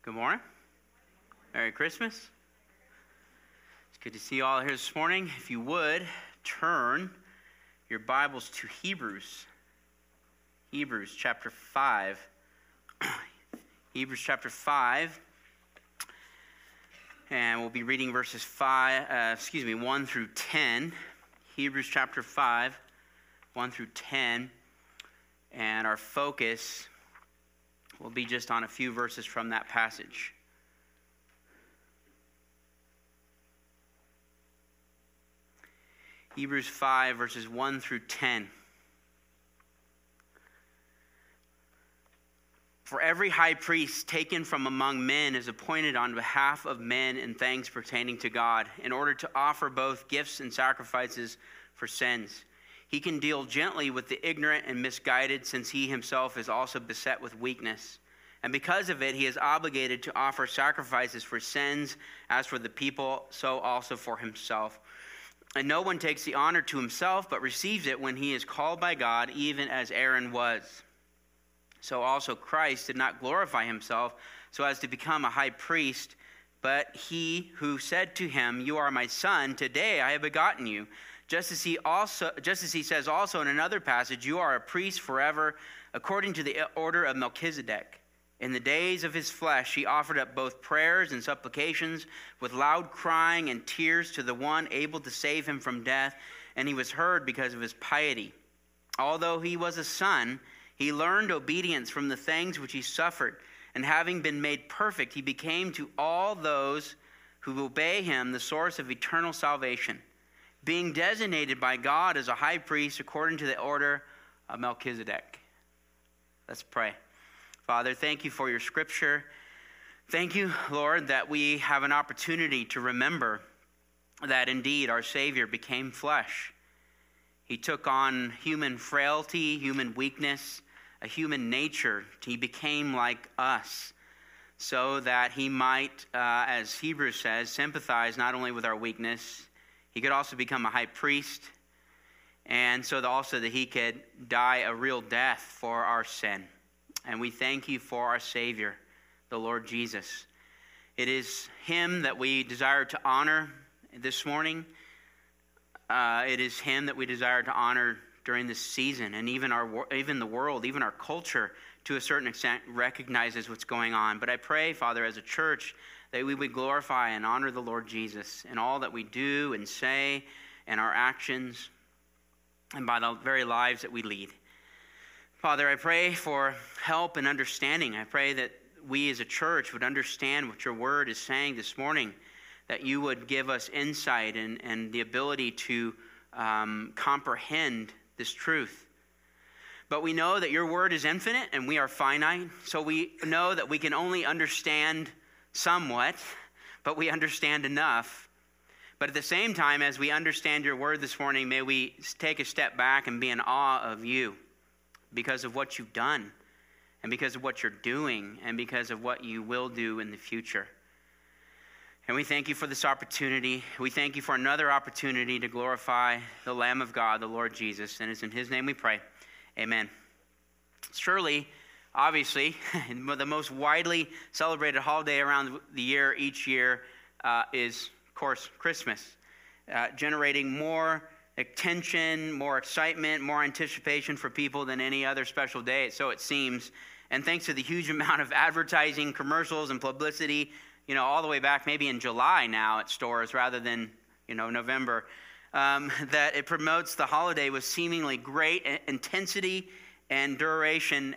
Good morning. Merry Christmas. It's good to see you all here this morning. If you would, turn your Bibles to Hebrews. Hebrews chapter 5. Hebrews chapter 5. And we'll be reading verses 1 through 10. Hebrews chapter 5, 1 through 10. And our focus will be just on a few verses from that passage. Hebrews 5, verses 1 through 10. For every high priest taken from among men is appointed on behalf of men in things pertaining to God, in order to offer both gifts and sacrifices for sins. He can deal gently with the ignorant and misguided, since he himself is also beset with weakness. And because of it, he is obligated to offer sacrifices for sins, as for the people, so also for himself. And no one takes the honor to himself, but receives it when he is called by God, even as Aaron was. So also Christ did not glorify himself so as to become a high priest, but he who said to him, "You are my son, today I have begotten you." Just as he says also in another passage, "You are a priest forever, according to the order of Melchizedek." In the days of his flesh, he offered up both prayers and supplications with loud crying and tears to the one able to save him from death, and he was heard because of his piety. Although he was a son, he learned obedience from the things which he suffered, and having been made perfect, he became to all those who obey him the source of eternal salvation, being designated by God as a high priest according to the order of Melchizedek. Let's pray. Father, thank you for your scripture. Thank you, Lord, that we have an opportunity to remember that indeed our Savior became flesh. He took on human frailty, human weakness, a human nature. He became like us so that he might, as Hebrews says, sympathize not only with our weakness, he could also become a high priest, and so also that he could die a real death for our sin. And we thank you for our Savior, the Lord Jesus. It is him that we desire to honor this morning. It is him that we desire to honor during this season, and even the world, even our culture, to a certain extent, recognizes what's going on. But I pray, Father, as a church, that we would glorify and honor the Lord Jesus in all that we do and say, and our actions, and by the very lives that we lead. Father, I pray for help and understanding. I pray that we as a church would understand what your word is saying this morning, that you would give us insight and the ability to comprehend this truth. But we know that your word is infinite and we are finite, so we know that we can only understand somewhat, but we understand enough. But at the same time, as we understand your word this morning, may we take a step back and be in awe of you because of what you've done, and because of what you're doing, and because of what you will do in the future. And we thank you for this opportunity. We thank you for another opportunity to glorify the Lamb of God, the Lord Jesus. And it's in his name we pray. Amen. Surely, obviously, the most widely celebrated holiday around the year each year is, of course, Christmas, generating more attention, more excitement, more anticipation for people than any other special day, so it seems. And thanks to the huge amount of advertising, commercials, and publicity, all the way back maybe in July now at stores rather than, November, that it promotes the holiday with seemingly great intensity and duration.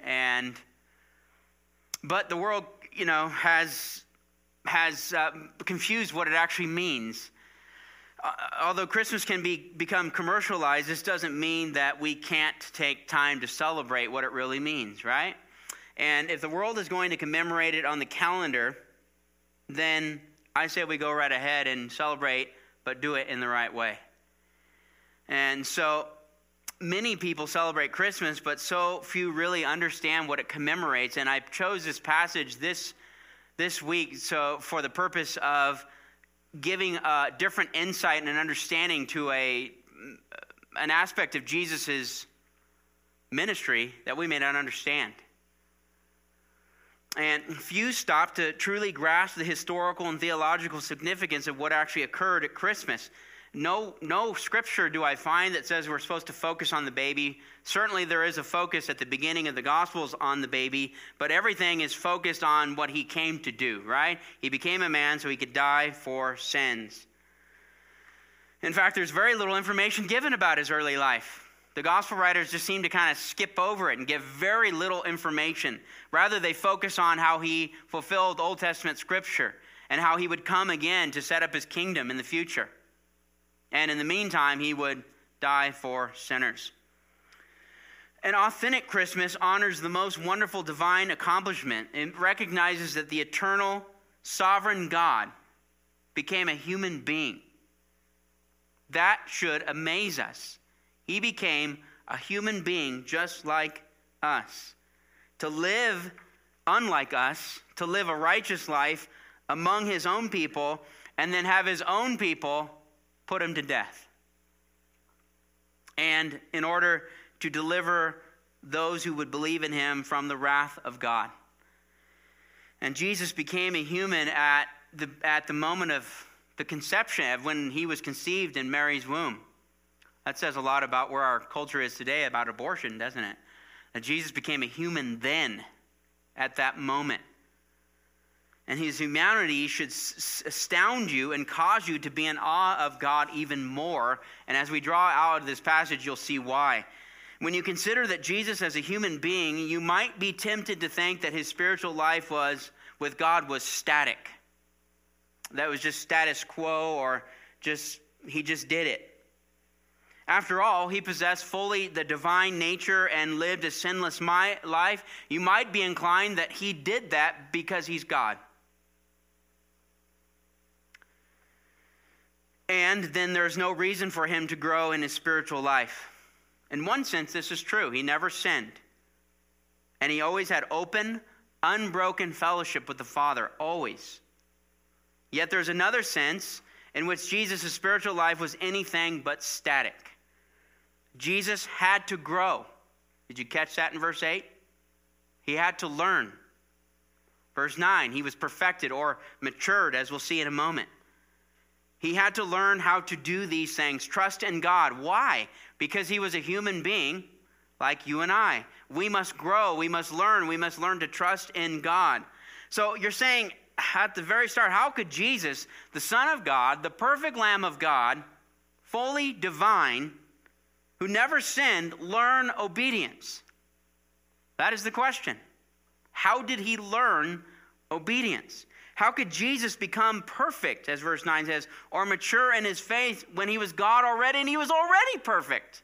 But the world, has confused what it actually means. Although Christmas can become commercialized, this doesn't mean that we can't take time to celebrate what it really means, right? And if the world is going to commemorate it on the calendar, then I say we go right ahead and celebrate, but do it in the right way. And so many people celebrate Christmas, but so few really understand what it commemorates. And I chose this passage this week for the purpose of giving a different insight and an understanding to an aspect of Jesus' ministry that we may not understand. And few stop to truly grasp the historical and theological significance of what actually occurred at Christmas. No scripture do I find that says we're supposed to focus on the baby. Certainly there is a focus at the beginning of the Gospels on the baby, but everything is focused on what he came to do, right? He became a man so he could die for sins. In fact, there's very little information given about his early life. The gospel writers just seem to kind of skip over it and give very little information. Rather, they focus on how he fulfilled Old Testament scripture and how he would come again to set up his kingdom in the future. And in the meantime, he would die for sinners. An authentic Christmas honors the most wonderful divine accomplishment and recognizes that the eternal, sovereign God became a human being. That should amaze us. He became a human being just like us, to live unlike us, to live a righteous life among his own people, and then have his own people put him to death. And in order to deliver those who would believe in him from the wrath of God. And Jesus became a human at the moment of the conception, of when he was conceived in Mary's womb. That says a lot about where our culture is today about abortion, doesn't it? That Jesus became a human then, at that moment. And his humanity should astound you and cause you to be in awe of God even more. And as we draw out of this passage, you'll see why. When you consider that Jesus as a human being, you might be tempted to think that his spiritual life with God was static. That was just status quo, or he just did it. After all, he possessed fully the divine nature and lived a sinless life. You might be inclined that he did that because he's God. And then there's no reason for him to grow in his spiritual life. In one sense, this is true. He never sinned. And he always had open, unbroken fellowship with the Father, always. Yet there's another sense in which Jesus' spiritual life was anything but static. Jesus had to grow. Did you catch that in verse 8? He had to learn. Verse 9, he was perfected or matured, as we'll see in a moment. He had to learn how to do these things. Trust in God. Why? Because he was a human being like you and I. We must grow. We must learn. We must learn to trust in God. So you're saying at the very start, how could Jesus, the Son of God, the perfect Lamb of God, fully divine, who never sinned, learn obedience? That is the question. How did he learn obedience? How could Jesus become perfect, as verse 9 says, or mature in his faith when he was God already and he was already perfect?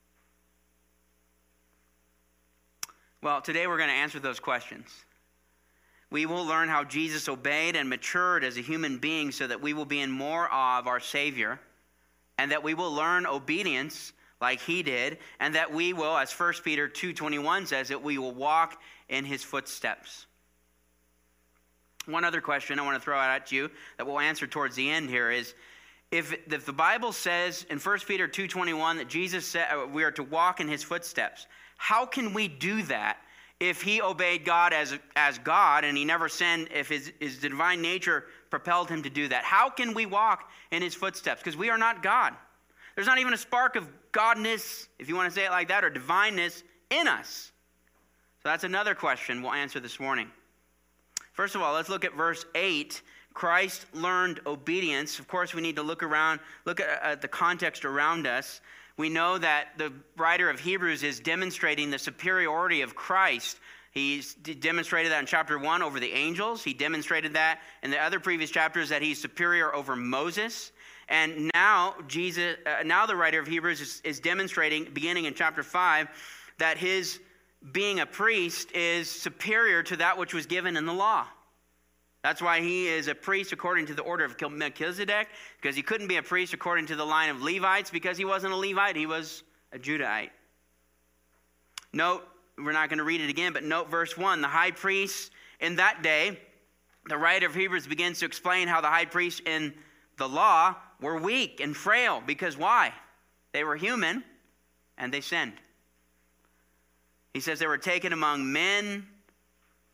Well, today we're going to answer those questions. We will learn how Jesus obeyed and matured as a human being so that we will be in more awe of our Savior, and that we will learn obedience like he did, and that we will, as 1 Peter 2:21 says, that we will walk in his footsteps. One other question I want to throw out at you that we'll answer towards the end here is, if the Bible says in 1 Peter 2:21 that Jesus said we are to walk in his footsteps, how can we do that if he obeyed God as God and he never sinned, if his divine nature propelled him to do that? How can we walk in his footsteps? Because we are not God. There's not even a spark of godness, if you want to say it like that, or divineness in us. So that's another question we'll answer this morning. First of all, let's look at verse 8. Christ learned obedience. Of course, we need to look at the context around us. We know that the writer of Hebrews is demonstrating the superiority of Christ. He's demonstrated that in chapter 1 over the angels. He demonstrated that in the other previous chapters that he's superior over Moses. And now the writer of Hebrews is demonstrating, beginning in chapter 5, that his being a priest is superior to that which was given in the law. That's why he is a priest according to the order of Melchizedek, because he couldn't be a priest according to the line of Levites because he wasn't a Levite, he was a Judahite. Note, we're not going to read it again, but note verse 1. The high priest in that day, the writer of Hebrews begins to explain how the high priests in the law were weak and frail. Because why? They were human and they sinned. He says they were taken among men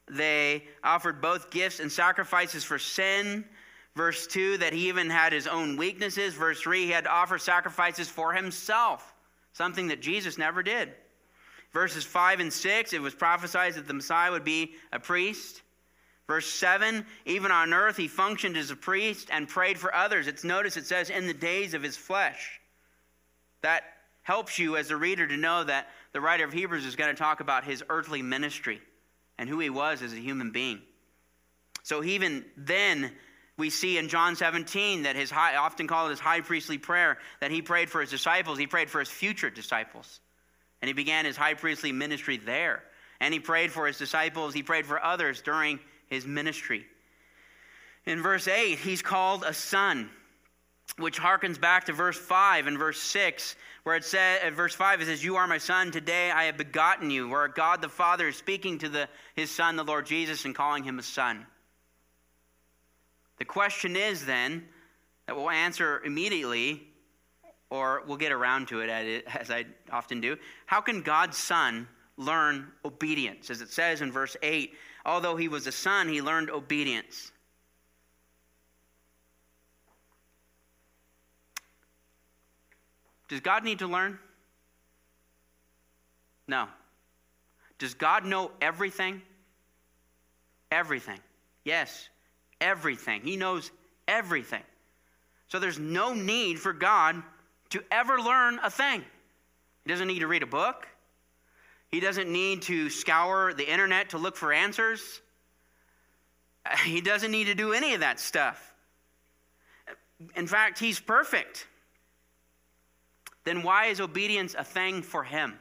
they offered both gifts and sacrifices for sin. Verse 2, that he even had his own weaknesses. Verse 3, he had to offer sacrifices for himself, something that Jesus never did. Verses 5 and 6, it was prophesied that the Messiah would be a priest. Verse 7, even on earth he functioned as a priest and prayed for others. Notice it says, in the days of his flesh. That helps you as a reader to know that the writer of Hebrews is going to talk about his earthly ministry and who he was as a human being. So even then, we see in John 17 that often called his high priestly prayer, that he prayed for his disciples. He prayed for his future disciples. And he began his high priestly ministry there. And he prayed for his disciples. He prayed for others during his ministry. In verse 8, he's called a son, which harkens back to verse 5 and verse 6, where it says, at verse 5, it says, you are my son, today I have begotten you, where God the Father is speaking to his son, the Lord Jesus, and calling him a son. The question is then, that we'll answer immediately, or we'll get around to it as I often do. How can God's son learn obedience? As it says in verse 8, although he was a son, he learned obedience. Does God need to learn? No. Does God know everything? Everything. Yes, everything. He knows everything. So there's no need for God to ever learn a thing. He doesn't need to read a book. He doesn't need to scour the internet to look for answers. He doesn't need to do any of that stuff. In fact, he's perfect. Then why is obedience a thing for him?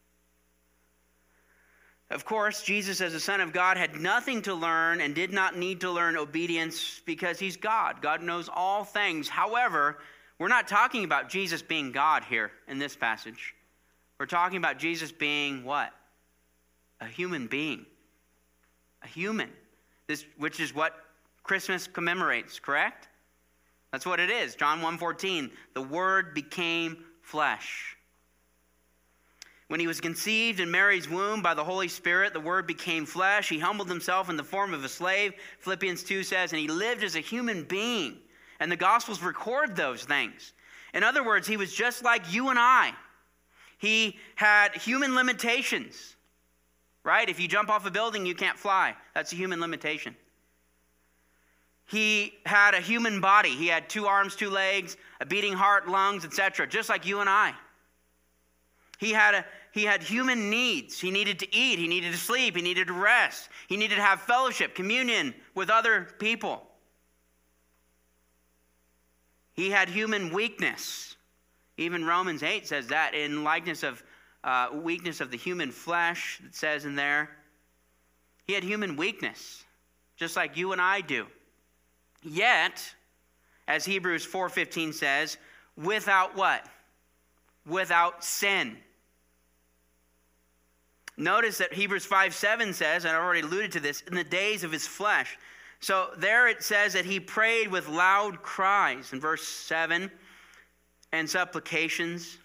Of course, Jesus as the Son of God had nothing to learn and did not need to learn obedience because he's God. God knows all things. However, we're not talking about Jesus being God here in this passage. We're talking about Jesus being what? A human being. A human. Which is what Christmas commemorates, correct? That's what it is. John 1:14, the Word became flesh. When he was conceived in Mary's womb by the Holy Spirit, the Word became flesh. He humbled himself in the form of a slave. Philippians 2 says, and he lived as a human being. And the Gospels record those things. In other words, he was just like you and I. He had human limitations, right? If you jump off a building, you can't fly. That's a human limitation. He had a human body. He had 2 arms, 2 legs, a beating heart, lungs, etc., just like you and I. He had human needs. He needed to eat. He needed to sleep. He needed to rest. He needed to have fellowship, communion with other people. He had human weakness. Even Romans 8 says that in likeness of weakness of the human flesh, it says in there. He had human weakness, just like you and I do. Yet, as Hebrews 4:15 says, without what? Without sin. Notice that Hebrews 5:7 says, and I already alluded to this, in the days of his flesh. So there it says that he prayed with loud cries in verse 7 and supplications.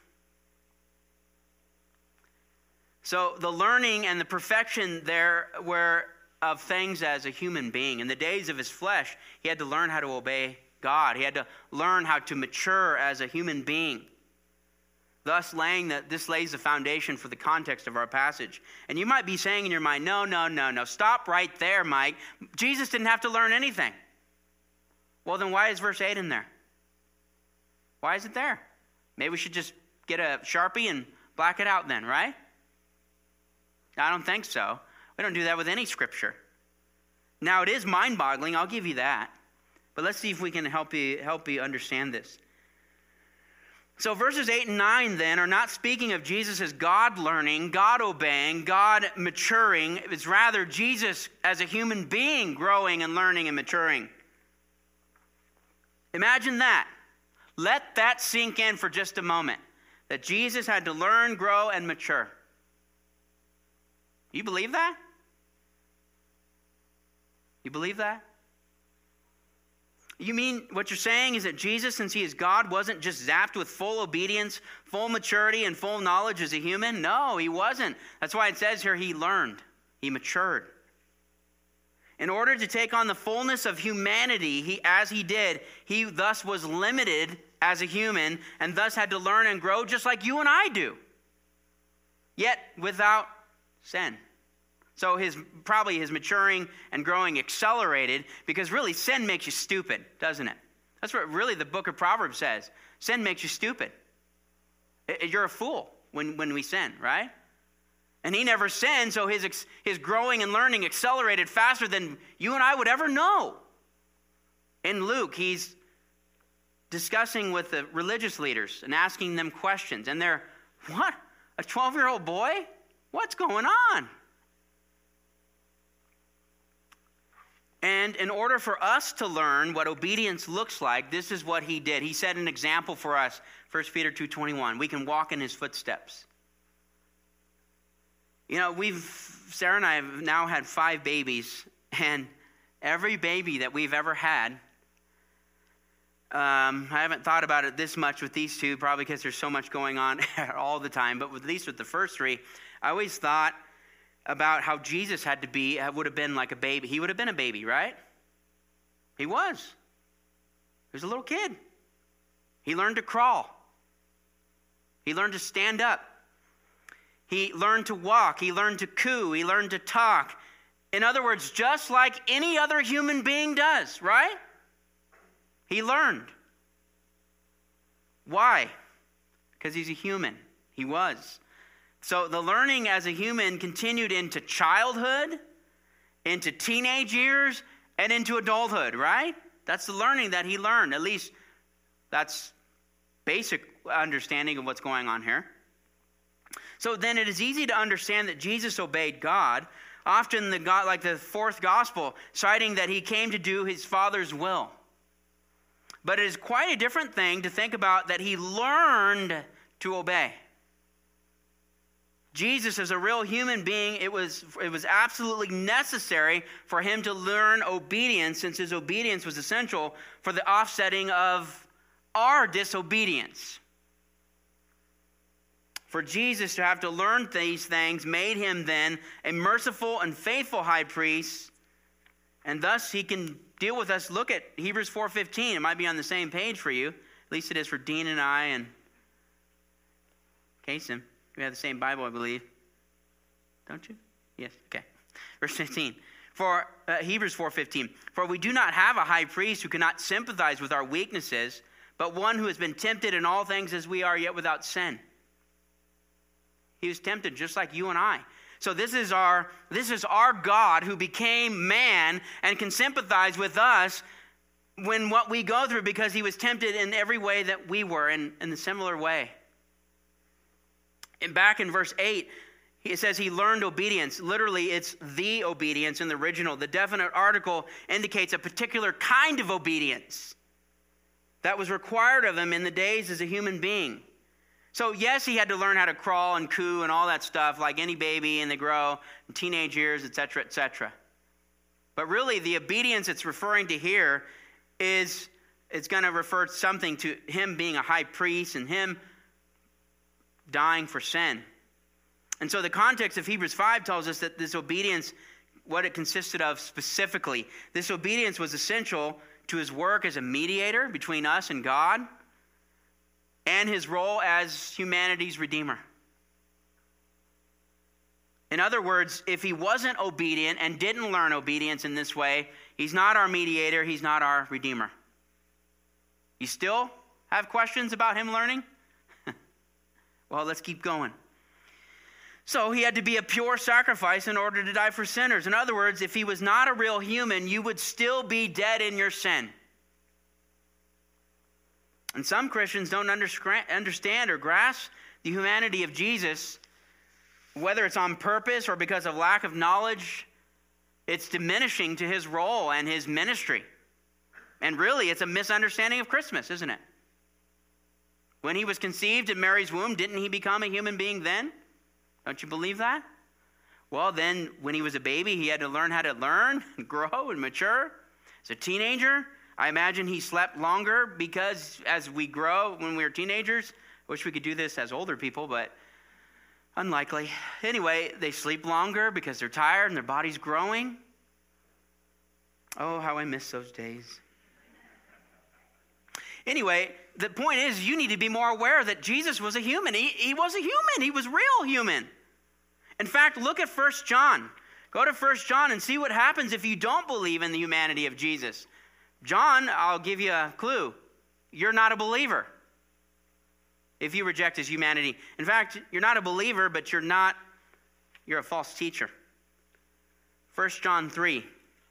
So the learning and the perfection there were of things as a human being. In the days of his flesh, he had to learn how to obey God. He had to learn how to mature as a human being. Thus, this lays the foundation for the context of our passage. And you might be saying in your mind, no. Stop right there, Mike. Jesus didn't have to learn anything. Well, then why is verse 8 in there? Why is it there? Maybe we should just get a Sharpie and black it out then, right? I don't think so. We don't do that with any scripture. Now, it is mind-boggling, I'll give you that. But let's see if we can help you understand this. So verses 8 and 9 then are not speaking of Jesus as God learning, God obeying, God maturing. It's rather Jesus as a human being growing and learning and maturing. Imagine that. Let that sink in for just a moment. That Jesus had to learn, grow, and mature. You believe that? You believe that? You mean what you're saying is that Jesus, since he is God, wasn't just zapped with full obedience, full maturity, and full knowledge as a human? No, he wasn't. That's why it says here he learned. He matured. In order to take on the fullness of humanity, as he did, he thus was limited as a human and thus had to learn and grow just like you and I do, yet without sin. So probably his maturing and growing accelerated because really sin makes you stupid, doesn't it? That's what really the book of Proverbs says. Sin makes you stupid. You're a fool when we sin, right? And he never sinned, so his growing and learning accelerated faster than you and I would ever know. In Luke, he's discussing with the religious leaders and asking them questions. And they're, what? A 12-year-old boy? What's going on? And in order for us to learn what obedience looks like, this is what he did. He set an example for us, 1 Peter 2:21. We can walk in his footsteps. You know, Sarah and I have now had 5 babies, and every baby that we've ever had, I haven't thought about it this much with these 2, probably because there's so much going on all the time, but at least with the first 3, I always thought about how Jesus would have been like a baby. He would have been a baby, right? He was. He was a little kid. He learned to crawl. He learned to stand up. He learned to walk. He learned to coo. He learned to talk. In other words, just like any other human being does, right? He learned. Why? Because he's a human. He was. So the learning as a human continued into childhood, into teenage years, and into adulthood, right? That's the learning that he learned. At least that's basic understanding of what's going on here. So then it is easy to understand that Jesus obeyed God, often like the 4th gospel, citing that he came to do his Father's will. But it is quite a different thing to think about that he learned to obey. Jesus, as a real human being, it was absolutely necessary for him to learn obedience, since his obedience was essential for the offsetting of our disobedience. For Jesus to have to learn these things made him then a merciful and faithful high priest, and thus he can deal with us. Look at Hebrews 4:15. It might be on the same page for you. At least it is for Dean and I and Kason. We have the same Bible, I believe. Don't you? Yes. Okay. Verse 15. For Hebrews 4:15. For we do not have a high priest who cannot sympathize with our weaknesses, but one who has been tempted in all things as we are, yet without sin. He was tempted just like you and I. So this is our God who became man and can sympathize with us when what we go through, because he was tempted in every way that we were, in a similar way. And back in verse 8, it says he learned obedience. Literally, it's the obedience in the original. The definite article indicates a particular kind of obedience that was required of him in the days as a human being. So yes, he had to learn how to crawl and coo and all that stuff like any baby, and they grow in teenage years, etc., etc. But really, the obedience it's referring to here it's going to refer something to him being a high priest and him dying for sin. And so the context of Hebrews 5 tells us that this obedience, what it consisted of specifically, this obedience was essential to his work as a mediator between us and God, and his role as humanity's redeemer. In other words, if he wasn't obedient and didn't learn obedience in this way, he's not our mediator, he's not our redeemer. You still have questions about him learning? Well, let's keep going. So he had to be a pure sacrifice in order to die for sinners. In other words, if he was not a real human, you would still be dead in your sin. And some Christians don't understand or grasp the humanity of Jesus, whether it's on purpose or because of lack of knowledge. It's diminishing to his role and his ministry. And really, it's a misunderstanding of Christmas, isn't it? When he was conceived in Mary's womb, didn't he become a human being then? Don't you believe that? Well, then, when he was a baby, he had to learn how to learn and grow and mature. As a teenager, I imagine he slept longer because as we grow when we were teenagers, I wish we could do this as older people, but unlikely. Anyway, they sleep longer because they're tired and their body's growing. Oh, how I miss those days. Anyway, the point is you need to be more aware that Jesus was a human. He was a human. He was real human. In fact, look at 1 John. Go to 1 John and see what happens if you don't believe in the humanity of Jesus. John, I'll give you a clue. You're not a believer if you reject his humanity. In fact, you're not a believer, but you're a false teacher. 1 John 3.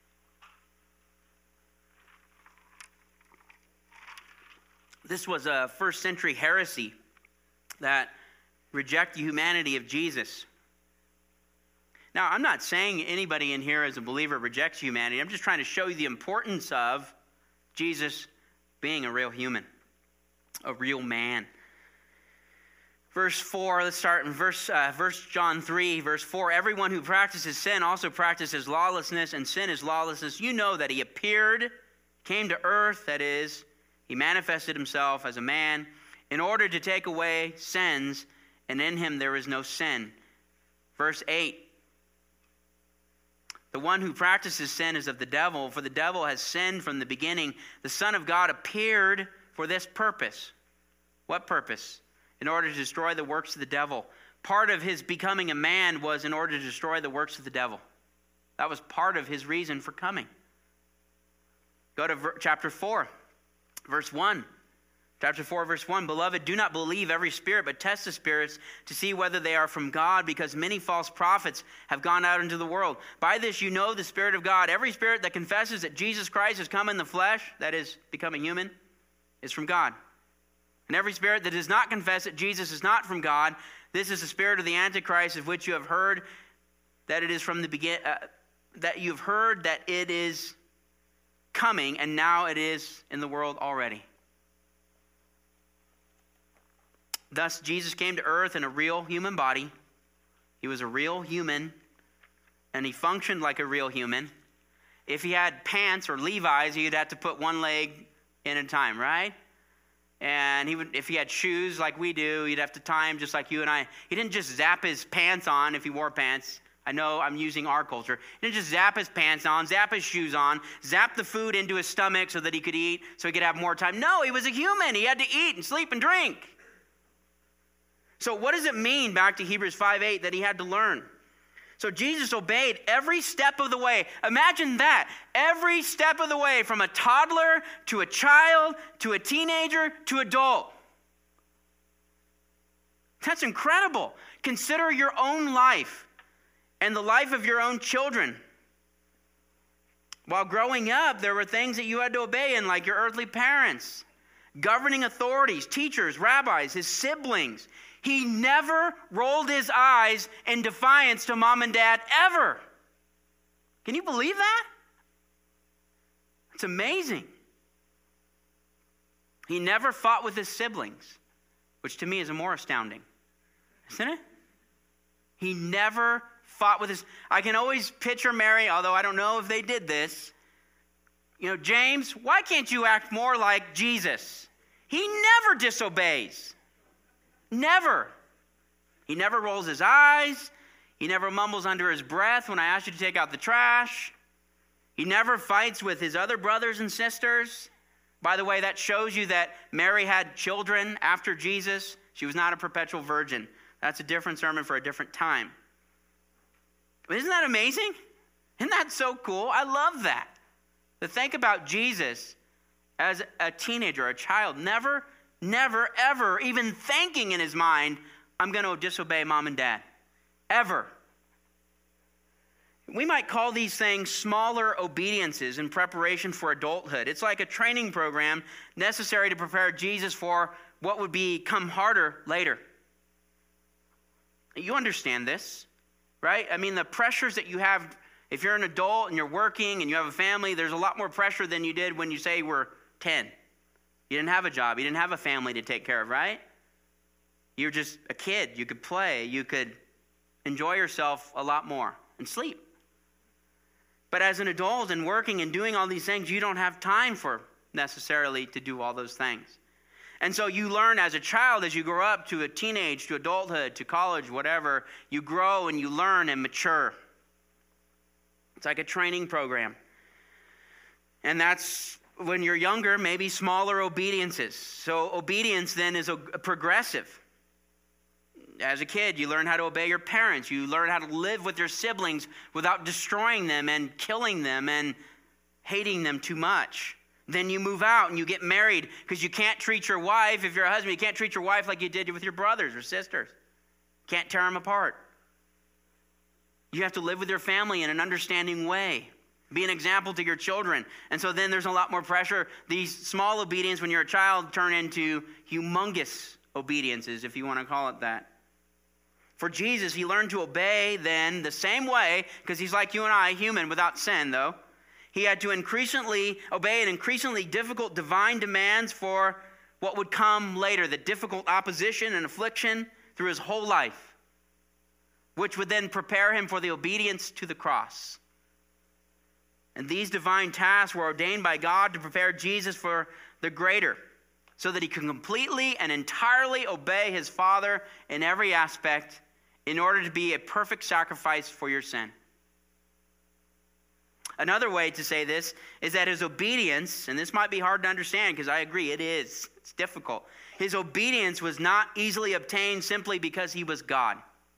This was a first century heresy that reject the humanity of Jesus. Now, I'm not saying anybody in here as a believer rejects humanity. I'm just trying to show you the importance of Jesus being a real human, a real man. Verse 4, let's start in verse John 3, verse 4. Everyone who practices sin also practices lawlessness, and sin is lawlessness. You know that he appeared, came to earth, that is, he manifested himself as a man in order to take away sins, and in him there is no sin. Verse 8. The one who practices sin is of the devil, for the devil has sinned from the beginning. The Son of God appeared for this purpose. What purpose? In order to destroy the works of the devil. Part of his becoming a man was in order to destroy the works of the devil. That was part of his reason for coming. Go to chapter 4, verse 1. Chapter 4, verse 1, Beloved, do not believe every spirit, but test the spirits to see whether they are from God, because many false prophets have gone out into the world. By this you know the Spirit of God. Every spirit that confesses that Jesus Christ has come in the flesh, that is, become a human, is from God. And every spirit that does not confess that Jesus is not from God, this is the spirit of the Antichrist, of which you have heard that it is from the beginning, that you have heard that it is coming, and now it is in the world already. Thus, Jesus came to earth in a real human body. He was a real human, and he functioned like a real human. If he had pants or Levi's, he'd have to put one leg in at a time, right? And if he had shoes like we do, he'd have to tie them just like you and I. He didn't just zap his pants on if he wore pants. I know I'm using our culture. He didn't just zap his pants on, zap his shoes on, zap the food into his stomach so that he could eat, so he could have more time. No, he was a human. He had to eat and sleep and drink. So what does it mean, back to Hebrews 5:8, that he had to learn? So Jesus obeyed every step of the way. Imagine that. Every step of the way, from a toddler to a child to a teenager to adult. That's incredible. Consider your own life and the life of your own children. While growing up, there were things that you had to obey in, like your earthly parents, governing authorities, teachers, rabbis, his siblings. He never rolled his eyes in defiance to mom and dad, ever. Can you believe that? It's amazing. He never fought with his siblings, which to me is more astounding, isn't it? He never fought with his... I can always picture Mary, although I don't know if they did this. You know, James, why can't you act more like Jesus? He never disobeys. Never. He never rolls his eyes. He never mumbles under his breath when I ask you to take out the trash. He never fights with his other brothers and sisters. By the way, that shows you that Mary had children after Jesus. She was not a perpetual virgin. That's a different sermon for a different time. But isn't that amazing? Isn't that so cool? I love that. To think about Jesus as a teenager, a child, never, ever even thinking in his mind, I'm going to disobey mom and dad. Ever. We might call these things smaller obediences in preparation for adulthood. It's like a training program necessary to prepare Jesus for what would become harder later. You understand this, right? I mean, the pressures that you have, if you're an adult and you're working and you have a family, there's a lot more pressure than you did when you say you were 10. You didn't have a job. You didn't have a family to take care of, right? You were just a kid. You could play. You could enjoy yourself a lot more and sleep. But as an adult and working and doing all these things, you don't have time for necessarily to do all those things. And so you learn as a child, as you grow up to a teenage, to adulthood, to college, whatever, you grow and you learn and mature. It's like a training program. And that's, when you're younger, maybe smaller obediences. So obedience then is a progressive. As a kid, you learn how to obey your parents. You learn how to live with your siblings without destroying them and killing them and hating them too much. Then you move out and you get married because you can't treat your wife, if you're a husband, you can't treat your wife like you did with your brothers or sisters. Can't tear them apart. You have to live with your family in an understanding way. Be an example to your children. And so then there's a lot more pressure. These small obedience when you're a child turn into humongous obediences, if you want to call it that. For Jesus, he learned to obey then the same way, because he's like you and I, human without sin though. He had to increasingly obey an increasingly difficult divine demands for what would come later, the difficult opposition and affliction through his whole life, which would then prepare him for the obedience to the cross. And these divine tasks were ordained by God to prepare Jesus for the greater, so that he could completely and entirely obey his Father in every aspect in order to be a perfect sacrifice for your sin. Another way to say this is that his obedience, and this might be hard to understand because I agree it is, it's difficult. His obedience was not easily obtained simply because he was God.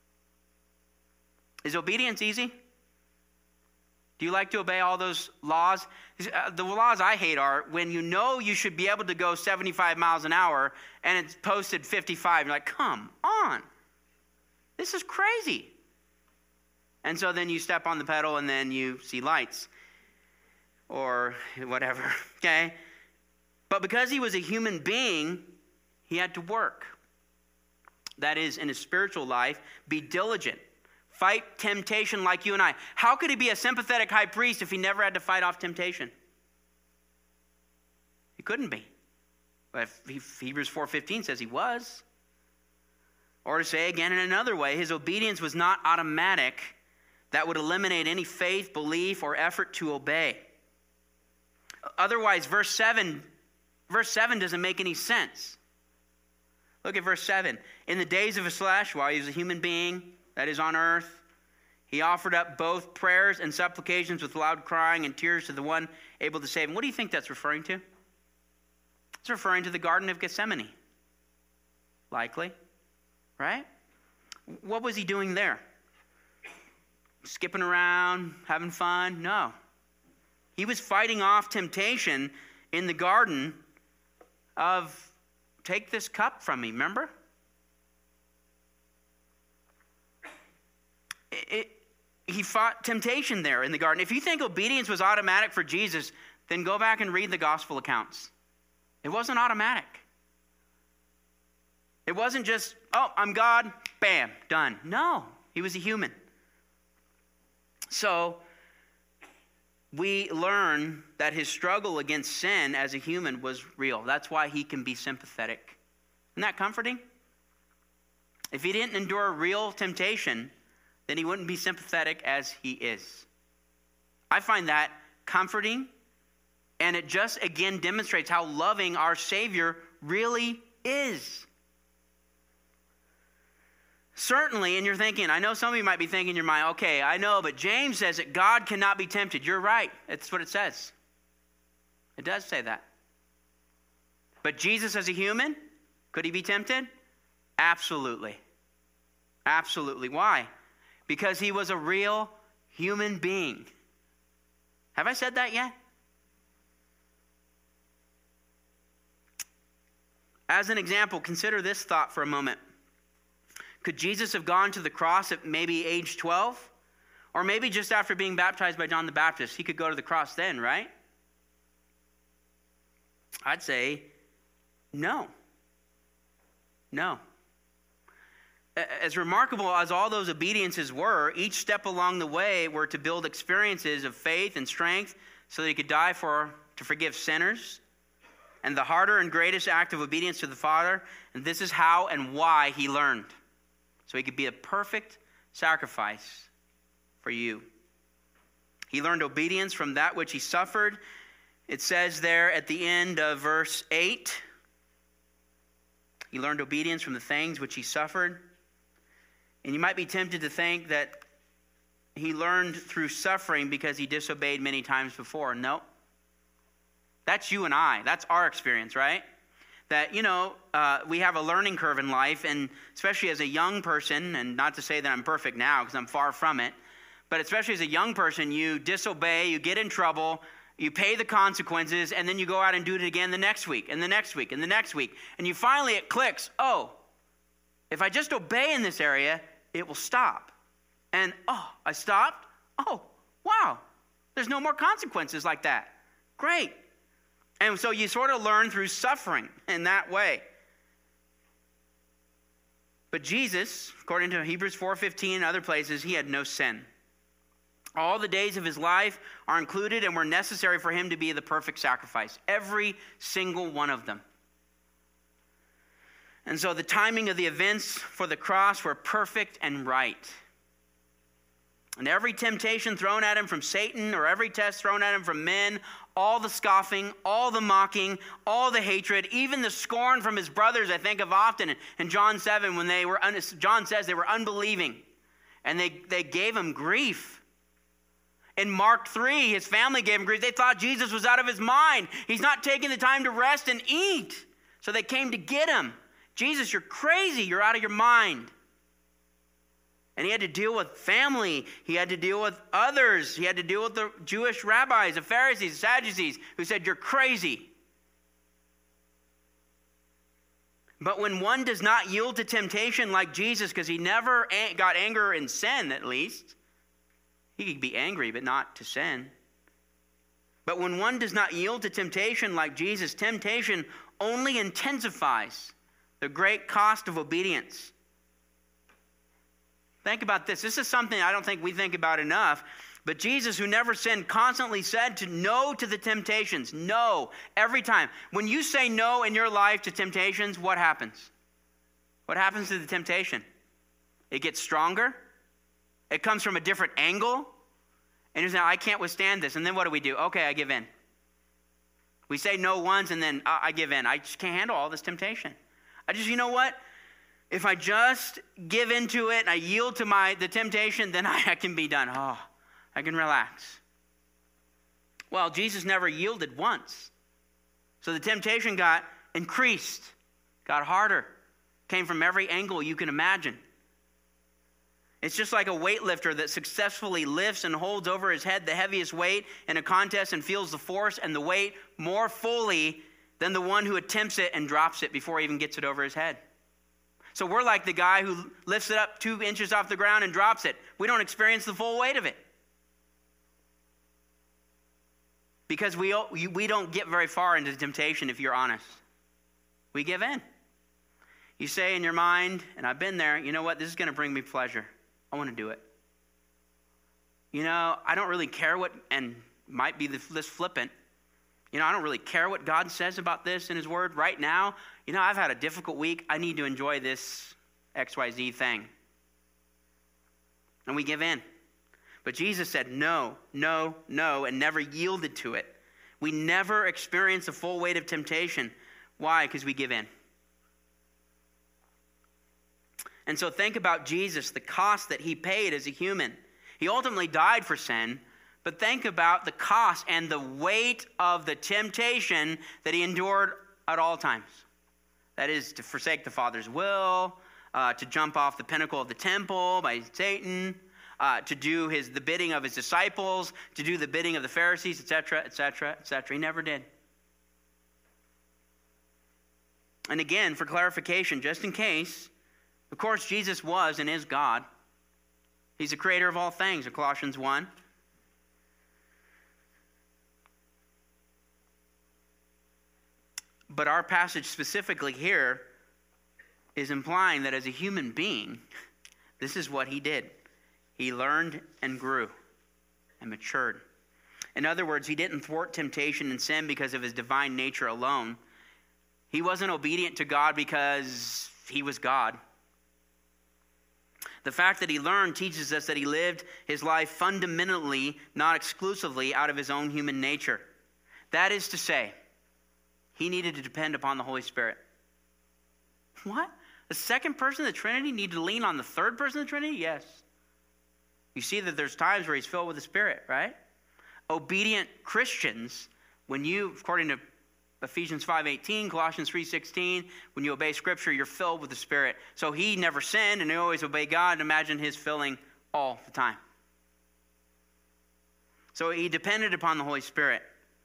Is obedience easy? Do you like to obey all those laws? The laws I hate are when you know you should be able to go 75 miles an hour and it's posted 55. You're like, come on. This is crazy. And so then you step on the pedal and then you see lights or whatever, okay? But because he was a human being, he had to work. That is, in his spiritual life, be diligent. Fight temptation like you and I. How could he be a sympathetic high priest if he never had to fight off temptation? He couldn't be. But Hebrews 4:15 says he was. Or to say again in another way, his obedience was not automatic. That would eliminate any faith, belief, or effort to obey. Otherwise, verse 7 doesn't make any sense. Look at verse 7. In the days of his flesh, while he was a human being, that is on earth, he offered up both prayers and supplications with loud crying and tears to the one able to save him. What do you think that's referring to? It's referring to the Garden of Gethsemane. Likely. Right? What was he doing there? Skipping around, having fun? No. He was fighting off temptation in the garden of, take this cup from me, remember? He fought temptation there in the garden. If you think obedience was automatic for Jesus, then go back and read the gospel accounts. It wasn't automatic. It wasn't just, oh, I'm God, bam, done. No, he was a human. So we learn that his struggle against sin as a human was real. That's why he can be sympathetic. Isn't that comforting? If he didn't endure real temptation, then he wouldn't be sympathetic as he is. I find that comforting, and it just again demonstrates how loving our Savior really is. Certainly, and you're thinking, I know some of you might be thinking in your mind, okay, I know, but James says that God cannot be tempted. You're right. That's what it says. It does say that. But Jesus as a human, could he be tempted? Absolutely. Absolutely. Why? Because he was a real human being. Have I said that yet? As an example, consider this thought for a moment. Could Jesus have gone to the cross at maybe age 12? Or maybe just after being baptized by John the Baptist, he could go to the cross then, right? I'd say no. No. As remarkable as all those obediences were, each step along the way were to build experiences of faith and strength so that he could die to forgive sinners. And the harder and greatest act of obedience to the Father, and this is how and why he learned. So he could be a perfect sacrifice for you. He learned obedience from that which he suffered. It says there at the end of verse 8, he learned obedience from the things which he suffered. And you might be tempted to think that he learned through suffering because he disobeyed many times before. No. That's you and I. That's our experience, right? That, we have a learning curve in life, and especially as a young person, and not to say that I'm perfect now because I'm far from it, but especially as a young person, you disobey, you get in trouble, you pay the consequences, and then you go out and do it again the next week, and the next week, and the next week. And it clicks, if I just obey in this area, it will stop. And, I stopped? Oh, wow. There's no more consequences like that. Great. And so you sort of learn through suffering in that way. But Jesus, according to Hebrews 4:15 and other places, he had no sin. All the days of his life are included and were necessary for him to be the perfect sacrifice. Every single one of them. And so the timing of the events for the cross were perfect and right. And every temptation thrown at him from Satan, or every test thrown at him from men, all the scoffing, all the mocking, all the hatred, even the scorn from his brothers, I think of often in John 7 when John says they were unbelieving. And they gave him grief. In Mark 3, his family gave him grief. They thought Jesus was out of his mind. He's not taking the time to rest and eat. So they came to get him. Jesus, you're crazy. You're out of your mind. And he had to deal with family. He had to deal with others. He had to deal with the Jewish rabbis, the Pharisees, the Sadducees, who said, you're crazy. But when one does not yield to temptation like Jesus, because he never got anger in sin, at least. He could be angry, but not to sin. But when one does not yield to temptation like Jesus, temptation only intensifies the great cost of obedience. Think about this. This is something I don't think we think about enough. But Jesus, who never sinned, constantly said to no to the temptations. No, every time. When you say no in your life to temptations, what happens? What happens to the temptation? It gets stronger. It comes from a different angle. And you're saying, I can't withstand this. And then what do? Okay, I give in. We say no once and then I give in. I just can't handle all this temptation. You know what? If I just give into it and I yield to the temptation, then I can be done. I can relax. Well, Jesus never yielded once. So the temptation got increased, got harder, came from every angle you can imagine. It's just like a weightlifter that successfully lifts and holds over his head the heaviest weight in a contest and feels the force and the weight more fully than the one who attempts it and drops it before he even gets it over his head. So we're like the guy who lifts it up 2 inches off the ground and drops it. We don't experience the full weight of it. Because we don't get very far into temptation, if you're honest. We give in. You say in your mind, and I've been there, you know what, this is going to bring me pleasure. I want to do it. I don't really care what, and might be this flippant, I don't really care what God says about this in his word right now. I've had a difficult week. I need to enjoy this XYZ thing. And we give in. But Jesus said no, no, no, and never yielded to it. We never experience the full weight of temptation. Why? Because we give in. And so think about Jesus, the cost that he paid as a human. He ultimately died for sin, but think about the cost and the weight of the temptation that he endured at all times. That is to forsake the Father's will, to jump off the pinnacle of the temple by Satan, to do the bidding of his disciples, to do the bidding of the Pharisees, etc., etc., etc. He never did. And again, for clarification, just in case, of course, Jesus was and is God. He's the creator of all things, in Colossians 1. But our passage specifically here is implying that as a human being, this is what he did. He learned and grew and matured. In other words, he didn't thwart temptation and sin because of his divine nature alone. He wasn't obedient to God because he was God. The fact that he learned teaches us that he lived his life fundamentally, not exclusively, out of his own human nature. That is to say, he needed to depend upon the Holy Spirit. What? The second person of the Trinity needed to lean on the third person of the Trinity? Yes. You see that there's times where he's filled with the Spirit, right? Obedient Christians When you, according to Ephesians 5:18, Colossians 3:16, when you obey Scripture, you're filled with the Spirit. So he never sinned and he always obeyed God. And imagine his filling all the time. So he depended upon the Holy Spirit.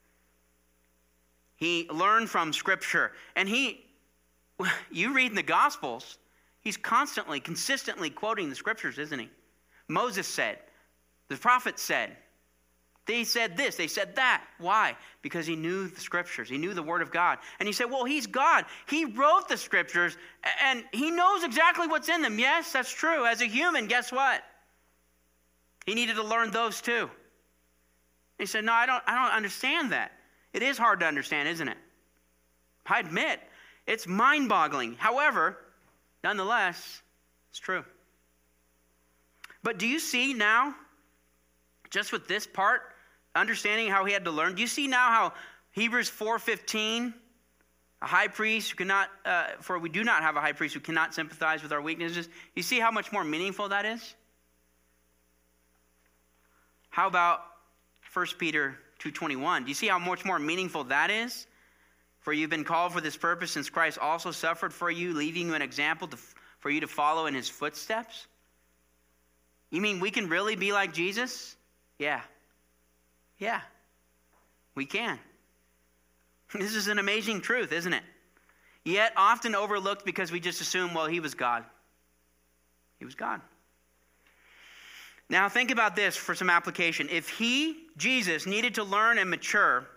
He learned from Scripture. And you read in the Gospels, he's constantly, consistently quoting the Scriptures, isn't he? Moses said, the prophets said, they said this, they said that. Why? Because he knew the Scriptures. He knew the Word of God. And he said, well, he's God. He wrote the Scriptures, and he knows exactly what's in them. Yes, that's true. As a human, guess what? He needed to learn those too. He said, no, I don't understand that. It is hard to understand, isn't it? I admit, it's mind-boggling. However, nonetheless, it's true. But do you see now, just with this part, understanding how he had to learn, do you see now how Hebrews 4:15, a high priest who cannot, for we do not have a high priest who cannot sympathize with our weaknesses. You see how much more meaningful that is? How about 1 Peter 2:21? Do you see how much more meaningful that is? For you've been called for this purpose, since Christ also suffered for you, leaving you an example for you to follow in his footsteps. You mean we can really be like Jesus? Yeah, we can. This is an amazing truth, isn't it? Yet often overlooked because we just assume, well, he was God. He was God. Now think about this for some application. If Jesus, needed to learn and mature,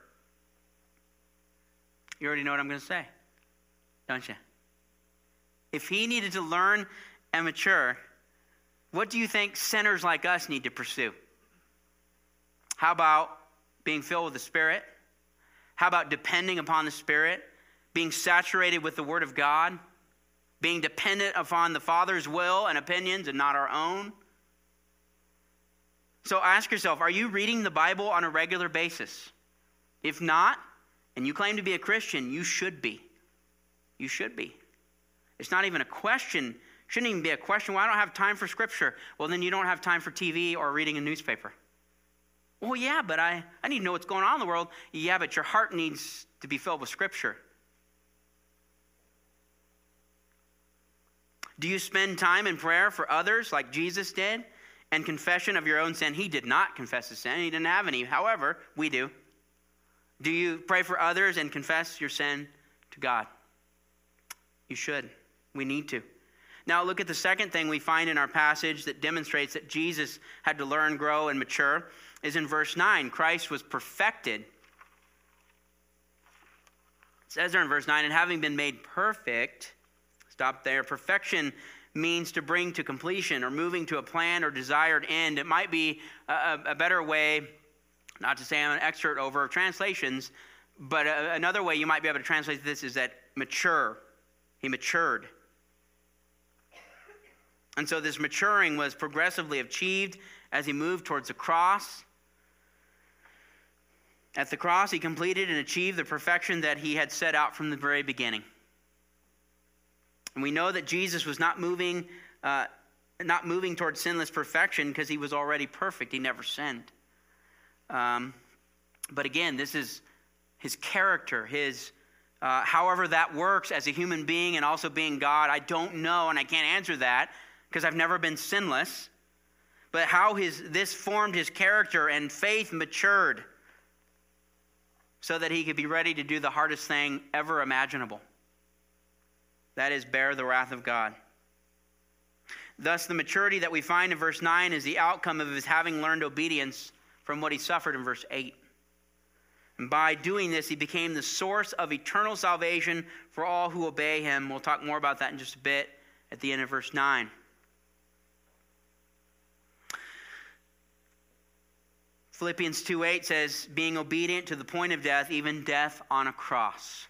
you already know what I'm going to say, don't you? If he needed to learn and mature, what do you think sinners like us need to pursue? How about being filled with the Spirit? How about depending upon the Spirit? Being saturated with the Word of God? Being dependent upon the Father's will and opinions and not our own? So ask yourself, are you reading the Bible on a regular basis? If not, and you claim to be a Christian, you should be. You should be. It's not even a question. Shouldn't even be a question. Well, I don't have time for Scripture. Well, then you don't have time for TV or reading a newspaper. Well, yeah, but I need to know what's going on in the world. Yeah, but your heart needs to be filled with Scripture. Do you spend time in prayer for others like Jesus did? And confession of your own sin? He did not confess his sin. He didn't have any. However, we do. Do you pray for others and confess your sin to God? You should. We need to. Now look at the second thing we find in our passage that demonstrates that Jesus had to learn, grow, and mature is in verse 9. Christ was perfected. It says there in verse 9, and having been made perfect, stop there. Perfection means to bring to completion or moving to a planned or desired end. It might be a better way, not to say I'm an expert over translations, but another way you might be able to translate this is that mature. He matured. And so this maturing was progressively achieved as he moved towards the cross. At the cross, he completed and achieved the perfection that he had set out from the very beginning. And we know that Jesus was not moving towards sinless perfection because he was already perfect. He never sinned. But again, this is his character, however that works as a human being and also being God. I don't know, and I can't answer that because I've never been sinless. But how this formed his character and faith matured so that he could be ready to do the hardest thing ever imaginable. That is, bear the wrath of God. Thus, the maturity that we find in verse 9 is the outcome of his having learned obedience from what he suffered in verse 8. And by doing this, he became the source of eternal salvation for all who obey him. We'll talk more about that in just a bit at the end of verse 9. Philippians 2:8 says, being obedient to the point of death, even death on a cross.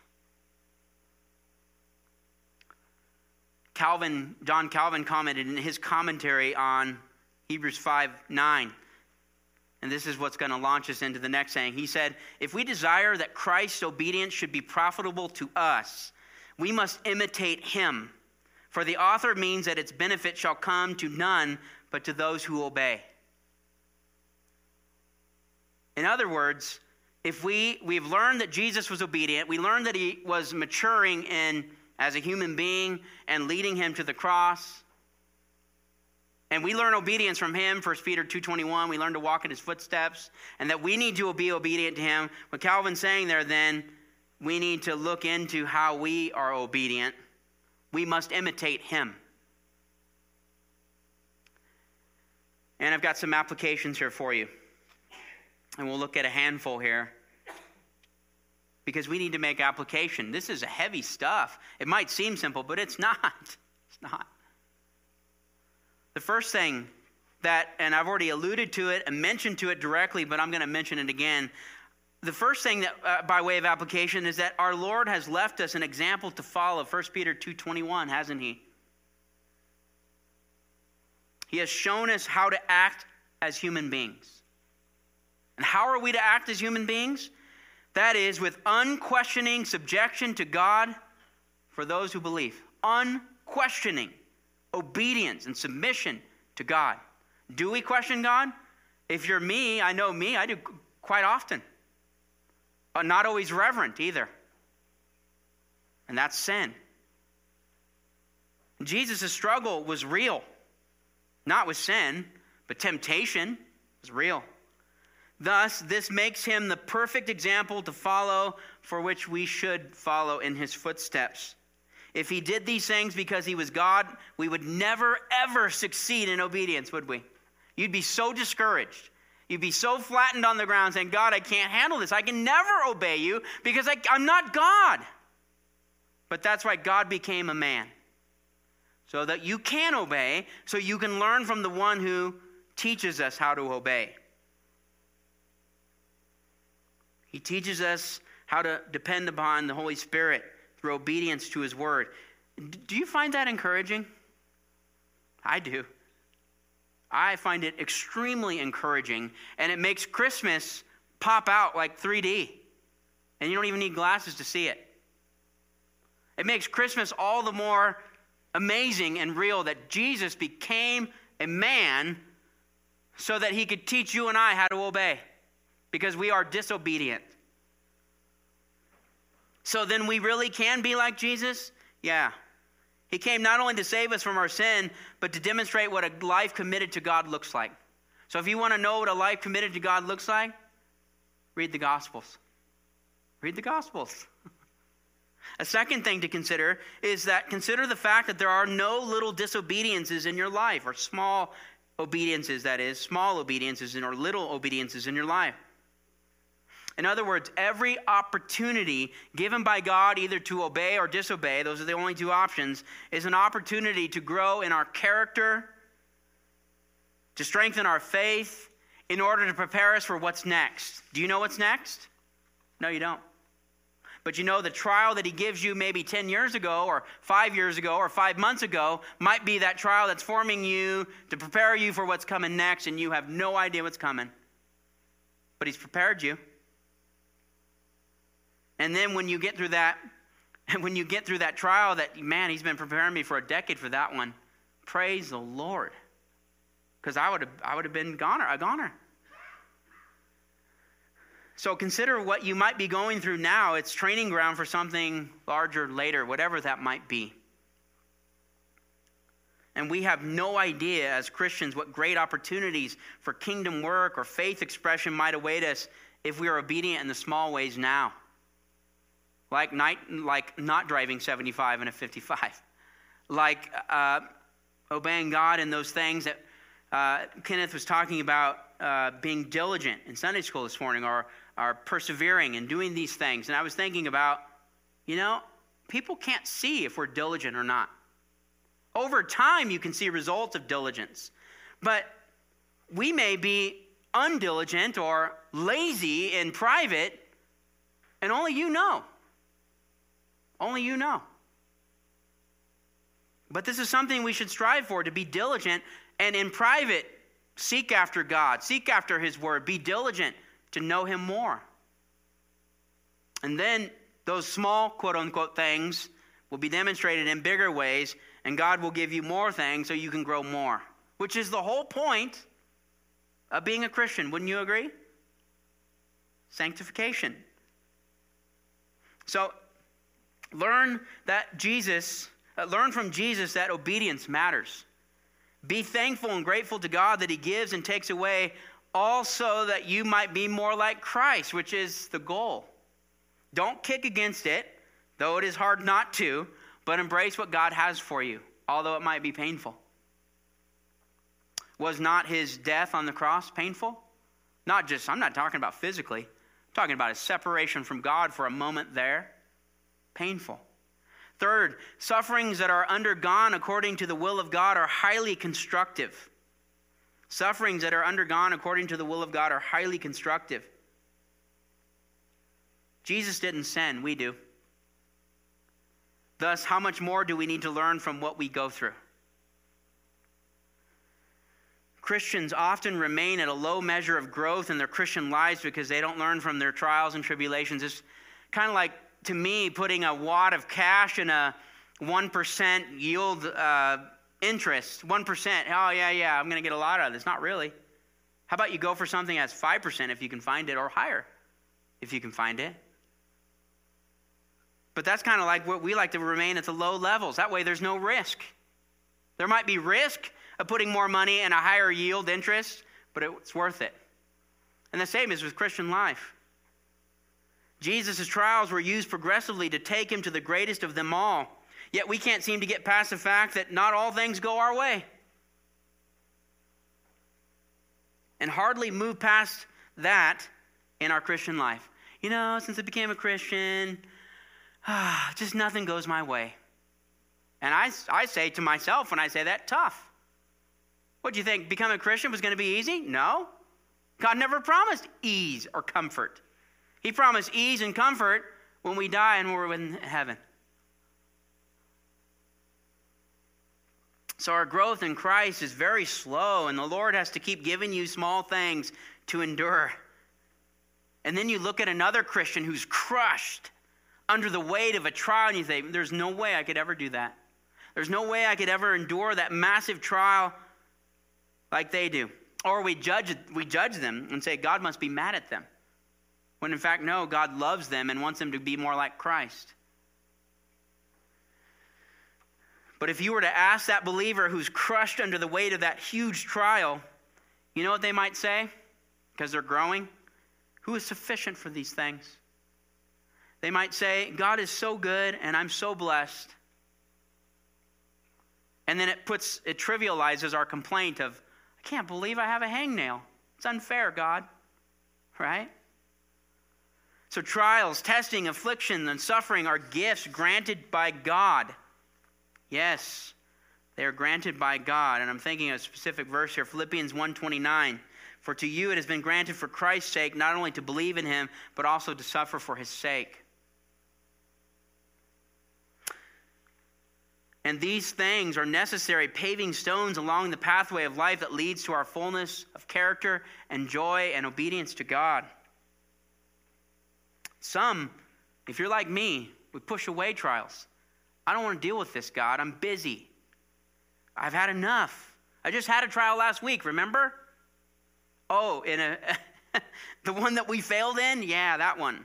John Calvin commented in his commentary on Hebrews 5:9, and this is what's going to launch us into the next saying. He said, if we desire that Christ's obedience should be profitable to us, we must imitate him. For the author means that its benefit shall come to none but to those who obey. In other words, we've learned that Jesus was obedient, we learned that he was maturing as a human being and leading him to the cross, and we learn obedience from him, 1 Peter 2:21, we learn to walk in his footsteps, and that we need to be obedient to him. What Calvin's saying there then, we need to look into how we are obedient. We must imitate him. And I've got some applications here for you. And we'll look at a handful here, because we need to make application. This is heavy stuff. It might seem simple, but it's not. It's not. The first thing and I've already alluded to it and mentioned to it directly, but I'm going to mention it again. The first thing that, by way of application, is that our Lord has left us an example to follow. 1 Peter 2:21, hasn't he? He has shown us how to act as human beings. And how are we to act as human beings? That is, with unquestioning subjection to God for those who believe. Unquestioning obedience and submission to God. Do we question God? If you're me, I know me, I do quite often. Not always reverent either. And that's sin. Jesus' struggle was real. Not with sin, but temptation was real. Thus, this makes him the perfect example to follow, for which we should follow in his footsteps. If he did these things because he was God, we would never, ever succeed in obedience, would we? You'd be so discouraged. You'd be so flattened on the ground saying, God, I can't handle this. I can never obey you because I'm not God. But that's why God became a man. So that you can obey, so you can learn from the one who teaches us how to obey. He teaches us how to depend upon the Holy Spirit through obedience to his word. Do you find that encouraging? I do. I find it extremely encouraging, and it makes Christmas pop out like 3D, and you don't even need glasses to see it. It makes Christmas all the more amazing and real that Jesus became a man so that he could teach you and I how to obey, because we are disobedient. So then we really can be like Jesus? Yeah. He came not only to save us from our sin, but to demonstrate what a life committed to God looks like. So if you want to know what a life committed to God looks like, read the Gospels. Read the Gospels. A second thing to consider is that consider the fact that there are no little disobediences in your life, or small obediences, that is, small obediences or little obediences in your life. In other words, every opportunity given by God either to obey or disobey, those are the only two options, is an opportunity to grow in our character, to strengthen our faith, in order to prepare us for what's next. Do you know what's next? No, you don't. But you know the trial that he gives you maybe 10 years ago or 5 years ago or 5 months ago might be that trial that's forming you to prepare you for what's coming next, and you have no idea what's coming. But he's prepared you. And then when you get through that, trial that, man, he's been preparing me for a decade for that one, praise the Lord. Because I would have been a goner. So consider what you might be going through now. It's training ground for something larger later, whatever that might be. And we have no idea as Christians what great opportunities for kingdom work or faith expression might await us if we are obedient in the small ways now. Like not driving 75 in a 55. Like obeying God in those things that Kenneth was talking about, being diligent in Sunday school this morning, or persevering and doing these things. And I was thinking about, people can't see if we're diligent or not. Over time, you can see results of diligence. But we may be undiligent or lazy in private, and only you know. Only you know. But this is something we should strive for, to be diligent, and in private, seek after God, seek after his word, be diligent to know him more. And then those small, quote-unquote, things will be demonstrated in bigger ways, and God will give you more things so you can grow more, which is the whole point of being a Christian. Wouldn't you agree? sanctification. So learn from Jesus that obedience matters. Be thankful and grateful to God that he gives and takes away, also that you might be more like Christ, which is the goal. Don't kick against it, though it is hard not to, but embrace what God has for you, although it might be painful. Was not his death on the cross painful? I'm not talking about physically. I'm talking about his separation from God for a moment there. Painful. Third, sufferings that are undergone according to the will of God are highly constructive. Sufferings that are undergone according to the will of God are highly constructive. Jesus didn't sin, we do. Thus, how much more do we need to learn from what we go through? Christians often remain at a low measure of growth in their Christian lives because they don't learn from their trials and tribulations. It's kind of like, to me, putting a wad of cash in a 1% yield interest. 1%, oh yeah, I'm going to get a lot out of this. Not really. How about you go for something that's 5% if you can find it, or higher if you can find it? But that's kind of like what we like to remain at the low levels. That way there's no risk. There might be risk of putting more money in a higher yield interest, but it's worth it. And the same is with Christian life. Jesus' trials were used progressively to take him to the greatest of them all. Yet we can't seem to get past the fact that not all things go our way. And hardly move past that in our Christian life. Since I became a Christian, just nothing goes my way. And I say to myself when I say that, tough. What do you think? Becoming a Christian was going to be easy? No. God never promised ease or comfort. He promised ease and comfort when we die and we're in heaven. So our growth in Christ is very slow, and the Lord has to keep giving you small things to endure. And then you look at another Christian who's crushed under the weight of a trial, and you think, there's no way I could ever do that. There's no way I could ever endure that massive trial like they do. Or we judge them and say, God must be mad at them. When in fact, no, God loves them and wants them to be more like Christ. But if you were to ask that believer who's crushed under the weight of that huge trial, you know what they might say? Because they're growing. Who is sufficient for these things? They might say, God is so good and I'm so blessed. And then it trivializes our complaint of, I can't believe I have a hangnail. It's unfair, God. Right? So trials, testing, affliction, and suffering are gifts granted by God. Yes, they are granted by God. And I'm thinking of a specific verse here, Philippians 1:29. For to you it has been granted for Christ's sake, not only to believe in him, but also to suffer for his sake. And these things are necessary paving stones along the pathway of life that leads to our fullness of character and joy and obedience to God. Some, if you're like me, we push away trials. I don't want to deal with this, God. I'm busy. I've had enough. I just had a trial last week, remember? Oh, the one that we failed in? Yeah, that one.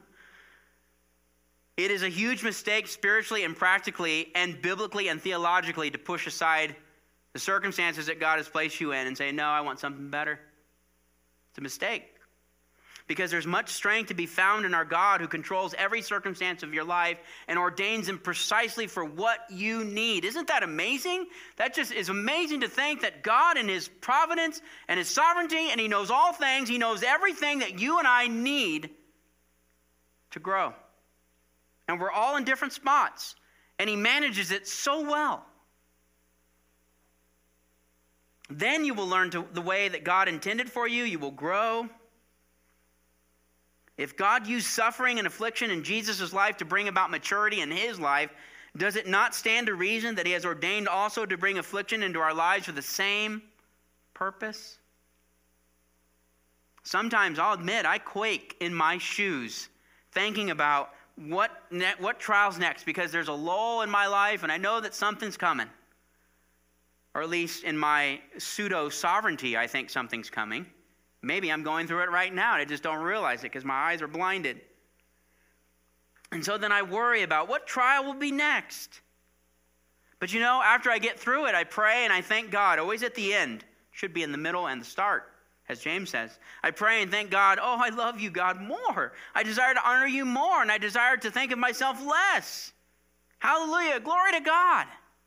It is a huge mistake spiritually and practically and biblically and theologically to push aside the circumstances that God has placed you in and say, no, I want something better. It's a mistake. Because there's much strength to be found in our God who controls every circumstance of your life and ordains them precisely for what you need. Isn't that amazing? That just is amazing to think that God in his providence and his sovereignty, and he knows all things, he knows everything that you and I need to grow. And we're all in different spots, and he manages it so well. Then you will learn the way that God intended for you. You will grow. If God used suffering and affliction in Jesus' life to bring about maturity in his life, does it not stand to reason that he has ordained also to bring affliction into our lives for the same purpose? Sometimes, I'll admit, I quake in my shoes thinking about what trial's next, because there's a lull in my life and I know that something's coming. Or at least in my pseudo-sovereignty, I think something's coming. Maybe I'm going through it right now and I just don't realize it because my eyes are blinded. And so then I worry about what trial will be next. But after I get through it, I pray and I thank God, always at the end. Should be in the middle and the start, as James says. I pray and thank God, oh, I love you, God, more. I desire to honor you more, and I desire to think of myself less. Hallelujah, glory to God.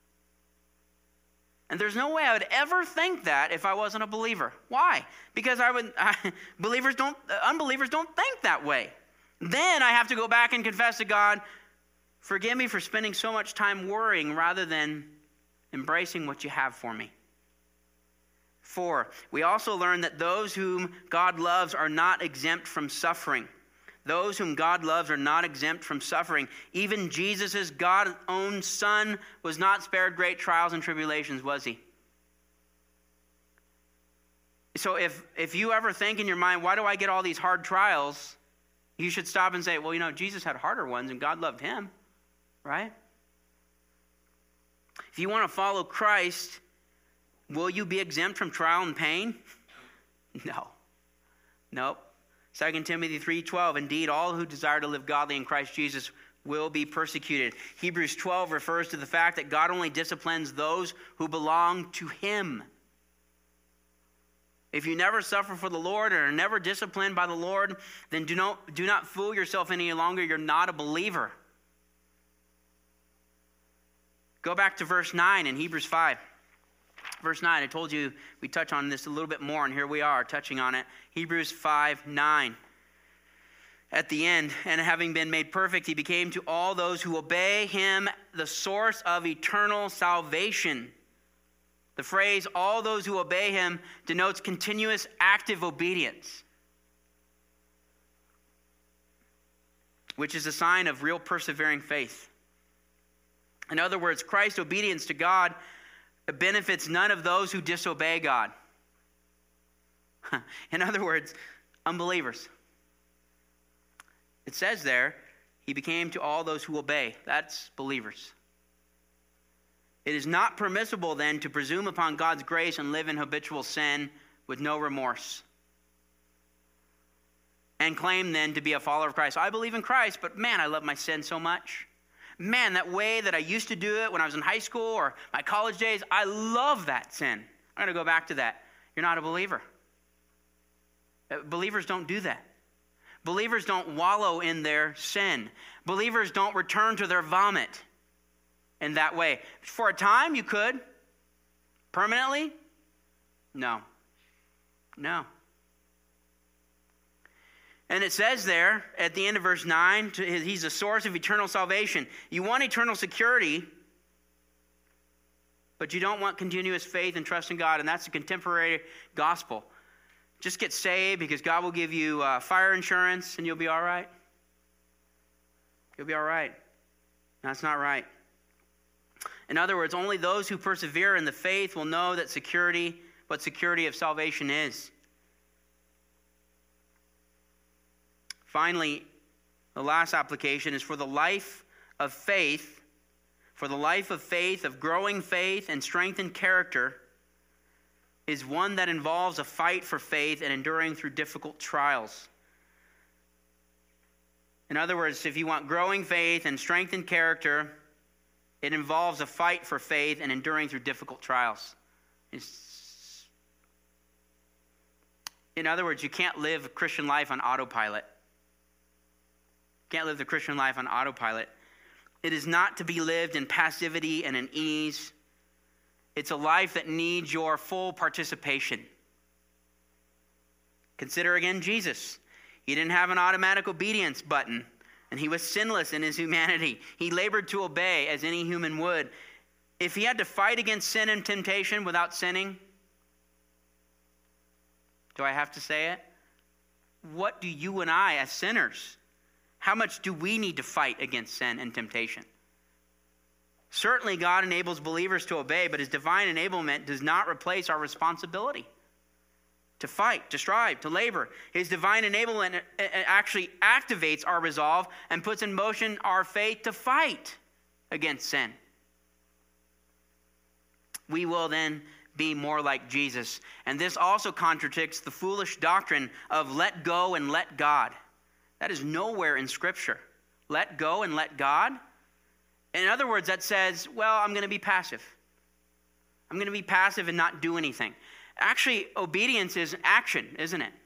And there's no way I would ever think that if I wasn't a believer. Why? Because unbelievers don't think that way. Then I have to go back and confess to God, forgive me for spending so much time worrying rather than embracing what you have for me. 4, we also learn that those whom God loves are not exempt from suffering. Those whom God loves are not exempt from suffering. Even Jesus' God's own Son was not spared great trials and tribulations, was he? So if you ever think in your mind, why do I get all these hard trials? You should stop and say, well, Jesus had harder ones and God loved him, right? If you want to follow Christ, will you be exempt from trial and pain? No. Nope. 2 Timothy 3:12, indeed, all who desire to live godly in Christ Jesus will be persecuted. Hebrews 12 refers to the fact that God only disciplines those who belong to him. If you never suffer for the Lord or are never disciplined by the Lord, then do not fool yourself any longer. You're not a believer. Go back to verse 9 in Hebrews 5. Verse 9, I told you we touch on this a little bit more, and here we are touching on it. Hebrews 5:9. At the end, and having been made perfect, he became to all those who obey him the source of eternal salvation. The phrase, all those who obey him, denotes continuous active obedience, which is a sign of real persevering faith. In other words, Christ's obedience to God benefits none of those who disobey God. In other words, unbelievers. It says there, he became to all those who obey. That's believers. It is not permissible then to presume upon God's grace and live in habitual sin with no remorse. And claim then to be a follower of Christ. I believe in Christ, but man, I love my sin so much. Man, that way that I used to do it when I was in high school or my college days, I love that sin. I'm going to go back to that. You're not a believer. Believers don't do that. Believers don't wallow in their sin. Believers don't return to their vomit in that way. For a time, you could. Permanently? No. No. And it says there at the end of verse 9, he's the source of eternal salvation. You want eternal security, but you don't want continuous faith and trust in God, and that's the contemporary gospel. Just get saved because God will give you fire insurance and you'll be all right. You'll be all right. That's not right. In other words, only those who persevere in the faith will know that what security of salvation is. Finally, the last application is for the life of faith, of growing faith and strengthened character, is one that involves a fight for faith and enduring through difficult trials. In other words, if you want growing faith and strengthened character, it involves a fight for faith and enduring through difficult trials. In other words, you can't live a Christian life on autopilot. Can't live the Christian life on autopilot. It is not to be lived in passivity and in ease. It's a life that needs your full participation. Consider again Jesus. He didn't have an automatic obedience button, and he was sinless in his humanity. He labored to obey as any human would. If he had to fight against sin and temptation without sinning, do I have to say it? What do you and I as sinners, how much do we need to fight against sin and temptation? Certainly God enables believers to obey, but his divine enablement does not replace our responsibility to fight, to strive, to labor. His divine enablement actually activates our resolve and puts in motion our faith to fight against sin. We will then be more like Jesus. And this also contradicts the foolish doctrine of let go and let God. That is nowhere in Scripture. Let go and let God. In other words, that says, well, I'm going to be passive. I'm going to be passive and not do anything. Actually, obedience is action, isn't it?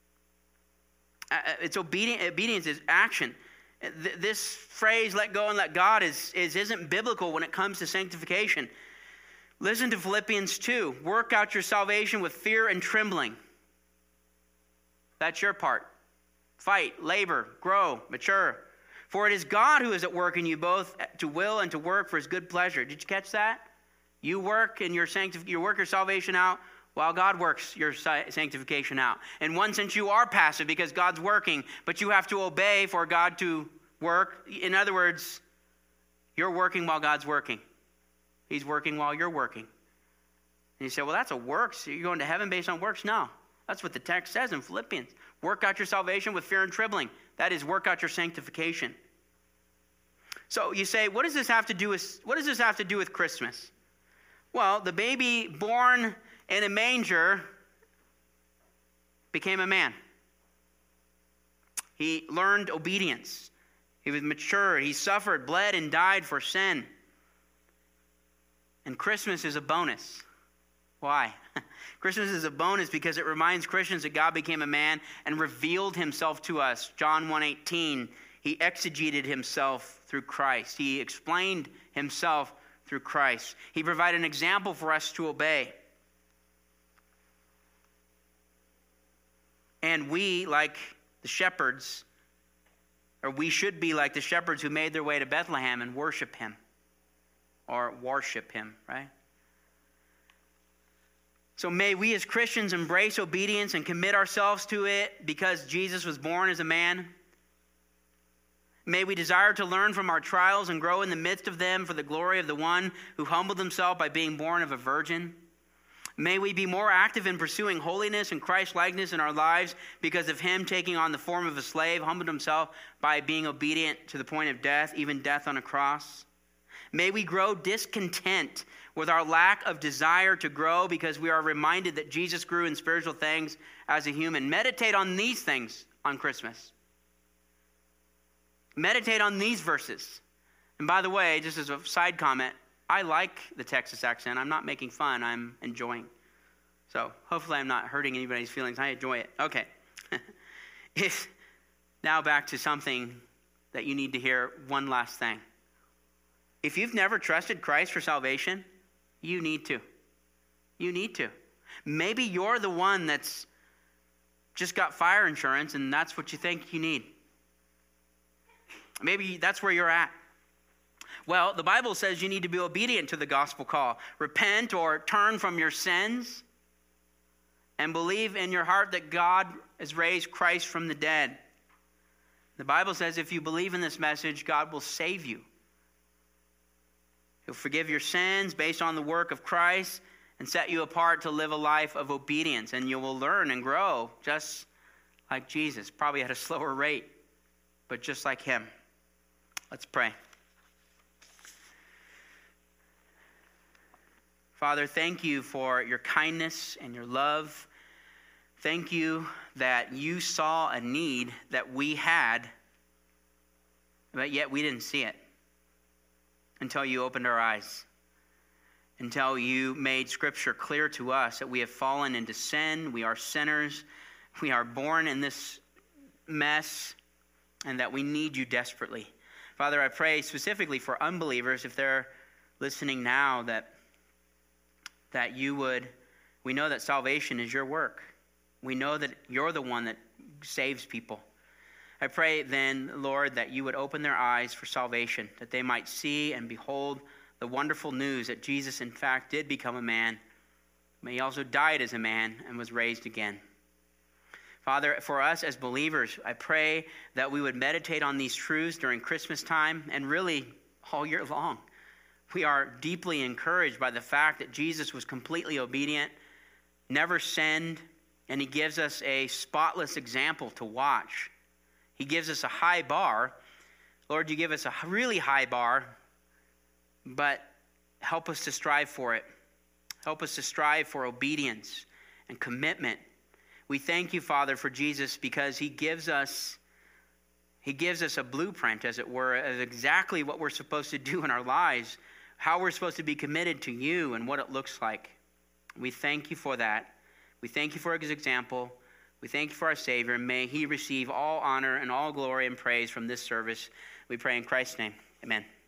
It's obedience is action. This phrase, let go and let God, isn't biblical when it comes to sanctification. Listen to Philippians 2. Work out your salvation with fear and trembling. That's your part. Fight, labor, grow, mature. For it is God who is at work in you both to will and to work for his good pleasure. Did you catch that? You work and you work your salvation out while God works your sanctification out. In one sense, you are passive because God's working, but you have to obey for God to work. In other words, you're working while God's working. He's working while you're working. And you say, well, that's a works. You're going to heaven based on works? No. That's what the text says in Philippians. Work out your salvation with fear and trembling. That is, work out your sanctification. So you say, what does this have to do with Christmas? Well, the baby born in a manger became a man. He learned obedience. He was mature. He suffered, bled, and died for sin. And Christmas is a bonus. Why? Christmas is a bonus because it reminds Christians that God became a man and revealed himself to us. John 1:18, he exegeted himself through Christ. He explained himself through Christ. He provided an example for us to obey. And we, like the shepherds, or we should be like the shepherds who made their way to Bethlehem and worship him. Or worship him, right? So may we as Christians embrace obedience and commit ourselves to it because Jesus was born as a man. May we desire to learn from our trials and grow in the midst of them for the glory of the one who humbled himself by being born of a virgin. May we be more active in pursuing holiness and Christ-likeness in our lives because of him taking on the form of a slave, humbled himself by being obedient to the point of death, even death on a cross. May we grow discontent with our lack of desire to grow because we are reminded that Jesus grew in spiritual things as a human. Meditate on these things on Christmas. Meditate on these verses. And by the way, just as a side comment, I like the Texas accent. I'm not making fun. I'm enjoying. So hopefully I'm not hurting anybody's feelings. I enjoy it. Okay. Now back to something that you need to hear. One last thing. If you've never trusted Christ for salvation, you need to. You need to. Maybe you're the one that's just got fire insurance and that's what you think you need. Maybe that's where you're at. Well, the Bible says you need to be obedient to the gospel call. Repent or turn from your sins and believe in your heart that God has raised Christ from the dead. The Bible says if you believe in this message, God will save you. He'll forgive your sins based on the work of Christ and set you apart to live a life of obedience. And you will learn and grow just like Jesus, probably at a slower rate, but just like him. Let's pray. Father, thank you for your kindness and your love. Thank you that you saw a need that we had, but yet we didn't see it until you opened our eyes, until you made Scripture clear to us that we have fallen into sin, we are sinners, we are born in this mess, and that we need you desperately. Father, I pray specifically for unbelievers, if they're listening now, that you would, we know that salvation is your work. We know that you're the one that saves people. I pray then, Lord, that you would open their eyes for salvation, that they might see and behold the wonderful news that Jesus, in fact, did become a man. But he also died as a man and was raised again. Father, for us as believers, I pray that we would meditate on these truths during Christmas time and really all year long. We are deeply encouraged by the fact that Jesus was completely obedient, never sinned, and he gives us a spotless example to watch. He gives us a high bar. Lord, you give us a really high bar, but help us to strive for it. Help us to strive for obedience and commitment. We thank you, Father, for Jesus, because he gives us a blueprint, as it were, of exactly what we're supposed to do in our lives, how we're supposed to be committed to you and what it looks like. We thank you for that. We thank you for his example. We thank you for our Savior. May he receive all honor and all glory and praise from this service. We pray in Christ's name. Amen.